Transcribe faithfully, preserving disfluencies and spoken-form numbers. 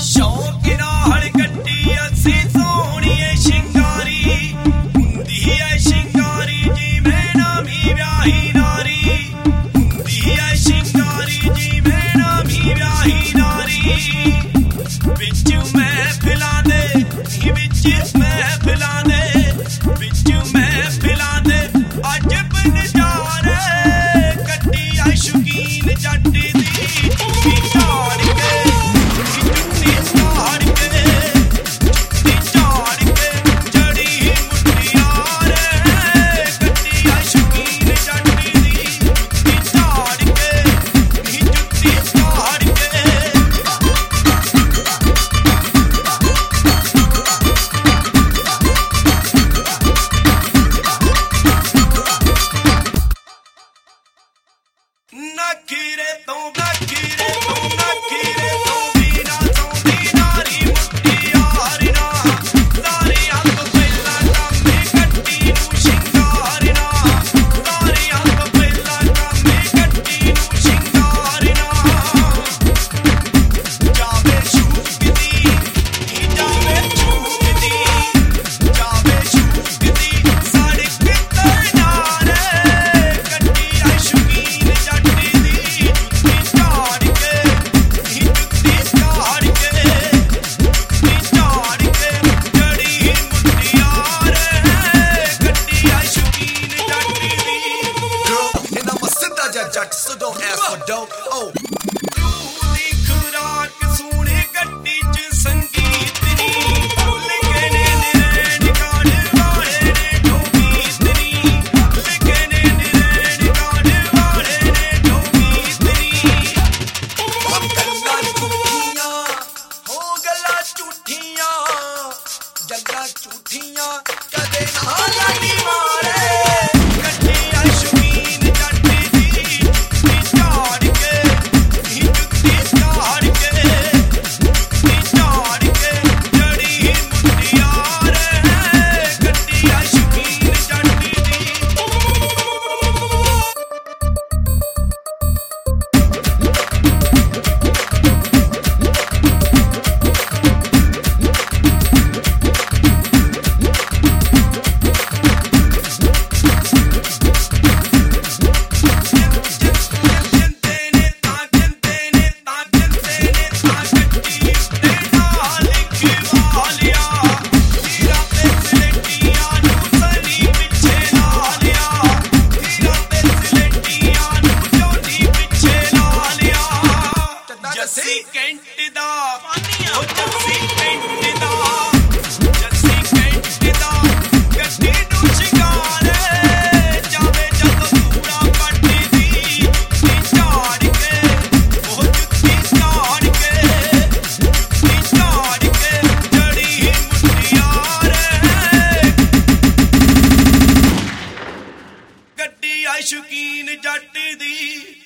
शौक नाल गड्डी असी सोहणीए शिंगारी हुंदी है शिंगारी जिवें नवीं व्याही नारी हुंदी है शिंगारी जिवें नवीं व्याही नारी विच महफिलां दे विच महफिलां दे विच महफिलां दे अजब नज़ारे गड्डी आ शौकीन जट दी जुत्ती झाड़ के जुत्ती झाड़ के जुत्ती झाड़ के जड़ी मुटियार गड्डी आ शौकीन जट दी जुत्ती झाड़ के जुत्ती झाड़ के नखीरे तो नखीरे तो नखीरे तो बिना सौंदी नारी मुटियार ना सारे हथ पहला कामे गड्डी नूं शिंगार ना सारे हथ पहला कामे गड्डी नूं शिंगार ना जावे शूकदी जावे शूकदी जावे शूकदी सड़क ते नारे गड्डी आ शौकीन जट Judge, so don't ask for dope. Oh. रूदी खुराक सोने गड्डी च संगीत नी लिखने निरैन गाड़ वाले ने ठोकीत नी लिखने निरैन गाड़ वाले ने ठोकीत नी हम गल्लां झूठियां हो गल्लां झूठियां गल्लां झूठियां कदे ना लगी मारे गड्डी आ शौकीन जट दी जुत्ती झाड़ के जुत्ती झाड़ के जुत्ती झाड़ के जड़ी मुटियार गड्डी आ शौकीन जट दी जस्सी कैंट दा ओ जस्सी कैंट दा जस्सी कैंट दा गड्डी नूं शिंगारे जावे जद पूरा पट्टी दी जुत्ती झाड़ के ओ जुत्ती झाड़ के जुत्ती झाड़ के जड़ी मुटियार गड्डी आ शौकीन जट दी